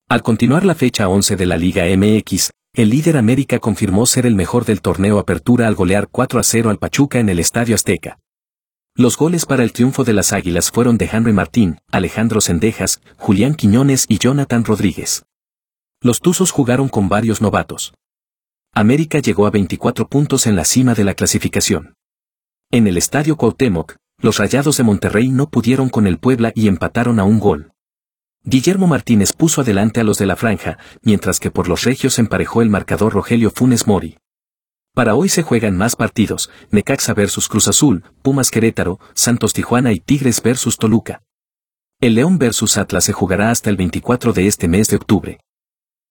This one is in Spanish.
Al continuar la fecha 11 de la Liga MX, el líder América confirmó ser el mejor del torneo Apertura al golear 4-0 al Pachuca en el Estadio Azteca. Los goles para el triunfo de las Águilas fueron de Henry Martín, Alejandro Cendejas, Julián Quiñones y Jonathan Rodríguez. Los Tuzos jugaron con varios novatos. América llegó a 24 puntos en la cima de la clasificación. En el Estadio Cuauhtémoc, los Rayados de Monterrey no pudieron con el Puebla y empataron a un gol. Guillermo Martínez puso adelante a los de la franja, mientras que por los regios emparejó el marcador Rogelio Funes Mori. Para hoy se juegan más partidos: Necaxa vs Cruz Azul, Pumas Querétaro, Santos Tijuana y Tigres vs Toluca. El León vs Atlas se jugará hasta el 24 de este mes de octubre.